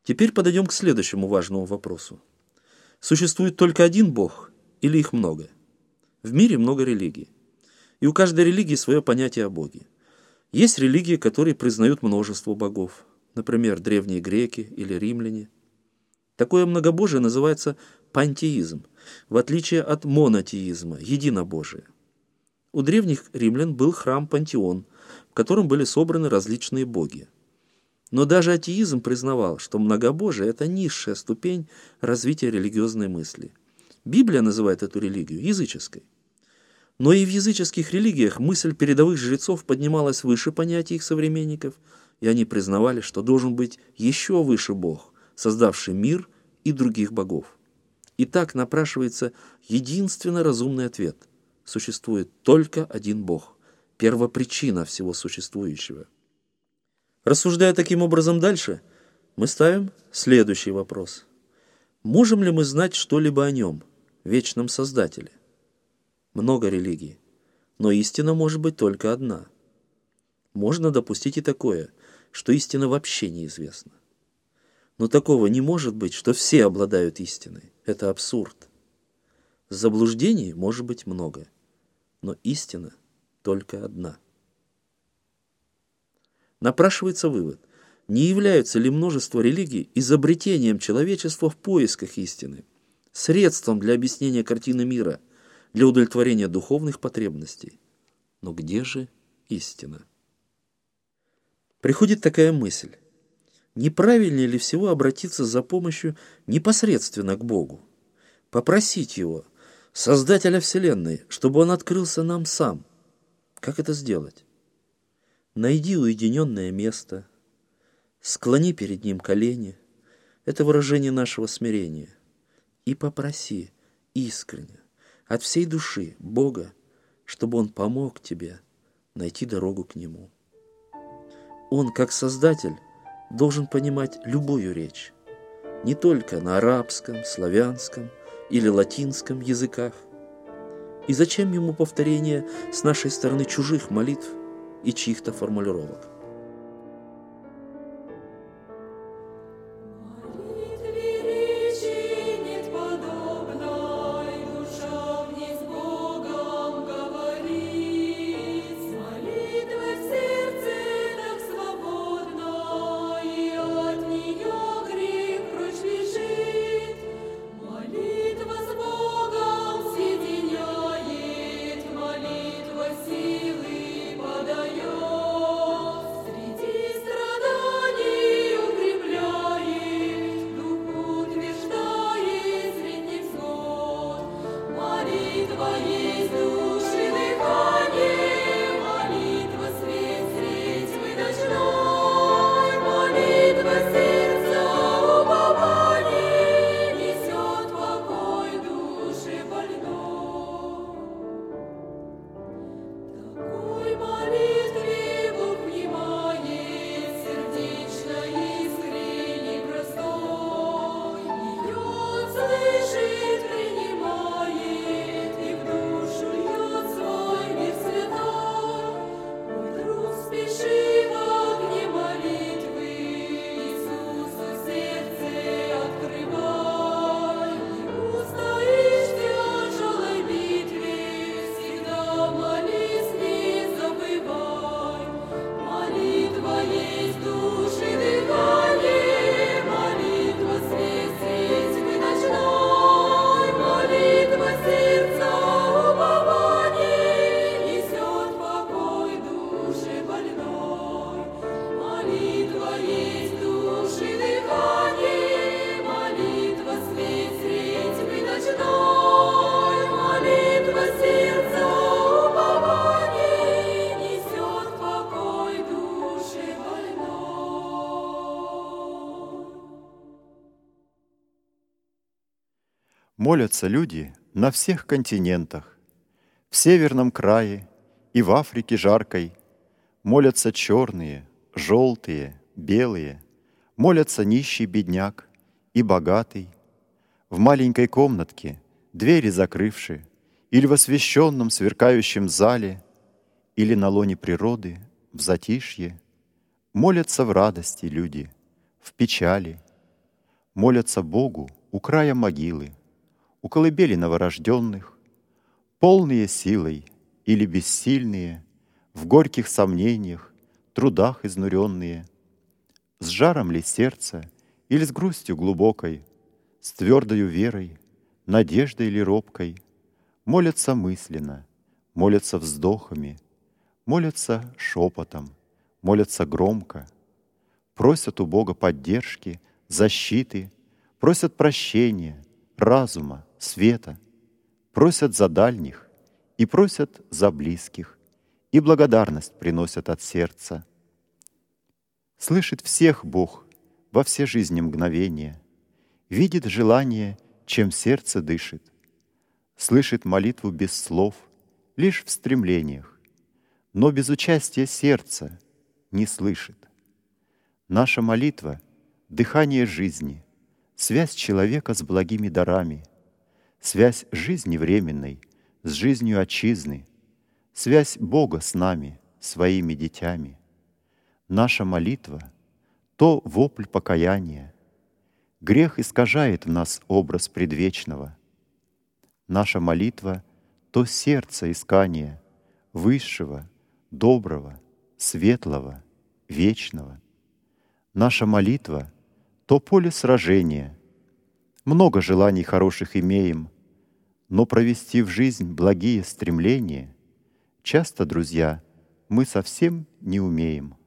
Теперь подойдем к следующему важному вопросу. Существует только один Бог или их много? В мире много религий. И у каждой религии свое понятие о Боге. Есть религии, которые признают множество богов. Например, древние греки или римляне. Такое многобожие называется пантеизм, в отличие от монотеизма, единобожие. У древних римлян был храм Пантеон, в котором были собраны различные боги. Но даже атеизм признавал, что многобожие – это низшая ступень развития религиозной мысли. Библия называет эту религию языческой. Но и в языческих религиях мысль передовых жрецов поднималась выше понятий их современников, и они признавали, что должен быть еще выше Бог, создавший мир и других богов. И так напрашивается единственно разумный ответ. Существует только один Бог, первопричина всего существующего. Рассуждая таким образом дальше, мы ставим следующий вопрос. Можем ли мы знать что-либо о Нем, вечном Создателе? Много религий, но истина может быть только одна. Можно допустить и такое, что истина вообще неизвестна. Но такого не может быть, что все обладают истиной. Это абсурд. Заблуждений может быть много, но истина только одна. Напрашивается вывод. Не являются ли множество религий изобретением человечества в поисках истины, средством для объяснения картины мира, для удовлетворения духовных потребностей? Но где же истина? Приходит такая мысль. Не правильнее ли всего обратиться за помощью непосредственно к Богу? Попросить Его, Создателя Вселенной, чтобы Он открылся нам сам. Как это сделать? Найди уединенное место, склони перед Ним колени, это выражение нашего смирения, и попроси искренне, от всей души Бога, чтобы Он помог тебе найти дорогу к Нему. Он, как Создатель, должен понимать любую речь, не только на арабском, славянском или латинском языках. И зачем Ему повторение с нашей стороны чужих молитв и чьих-то формулировок? Молятся люди на всех континентах, в северном крае и в Африке жаркой. Молятся черные, желтые, белые, молятся нищий бедняк и богатый. В маленькой комнатке, двери закрывши, или в освещенном сверкающем зале, или на лоне природы, в затишье, молятся в радости люди, в печали молятся Богу у края могилы, у колыбели новорожденных, полные силой или бессильные, в горьких сомнениях, трудах изнуренные, с жаром ли сердца или с грустью глубокой, с твердою верой, надеждой ли робкой, молятся мысленно, молятся вздохами, молятся шепотом, молятся громко, просят у Бога поддержки, защиты, просят прощения, разума, света, просят за дальних и просят за близких, и благодарность приносят от сердца. Слышит всех Бог во все жизни мгновения, видит желание, чем сердце дышит, слышит молитву без слов, лишь в стремлениях, но без участия сердца не слышит. Наша молитва — дыхание жизни, связь человека с благими дарами, связь жизни временной с жизнью отчизны, связь Бога с нами, своими детьми. Наша молитва — то вопль покаяния. Грех искажает в нас образ предвечного. Наша молитва — то сердце искания высшего, доброго, светлого, вечного. Наша молитва — то поле сражения. Много желаний хороших имеем, но провести в жизнь благие стремления часто, друзья, мы совсем не умеем.